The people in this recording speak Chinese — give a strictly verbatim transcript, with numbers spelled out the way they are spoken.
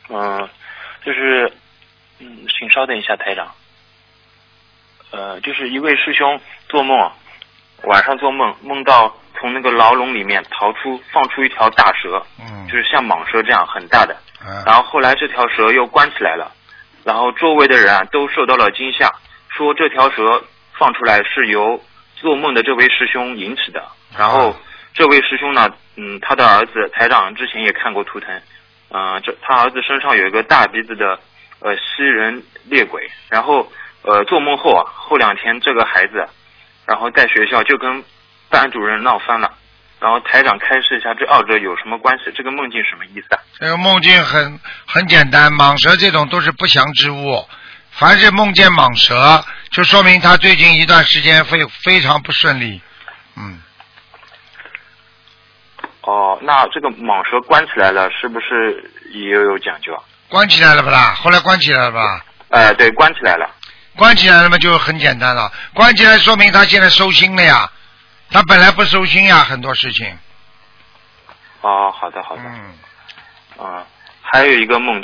嗯，就是，嗯，请稍等一下，台长。呃，就是一位师兄做梦，晚上做梦梦到从那个牢笼里面逃出，放出一条大蛇， 嗯， 就是像蟒蛇这样很大的。 嗯， 然后后来这条蛇又关起来了，然后周围的人啊都受到了惊吓，说这条蛇放出来是由做梦的这位师兄引起的。然后这位师兄呢，嗯，他的儿子台长之前也看过图腾，嗯、呃，这他儿子身上有一个大鼻子的呃吸人猎鬼，然后呃做梦后啊，后两天这个孩子，然后在学校就跟班主任闹翻了。然后台长开示一下，这二者有什么关系？这个梦境什么意思啊？ 这个梦境很很简单，蟒蛇这种都是不祥之物，凡是梦见蟒蛇，就说明他最近一段时间非非常不顺利。嗯。 哦，那这个蟒蛇关起来了，是不是也有讲究啊？ 关起来了不啦？后来关起来了吧？ 呃，对，关起来了。 关起来了嘛，就很简单了。关起来说明他现在收心了呀，他本来不收心呀，很多事情。 哦，好的好的。 嗯。 嗯，还有一个梦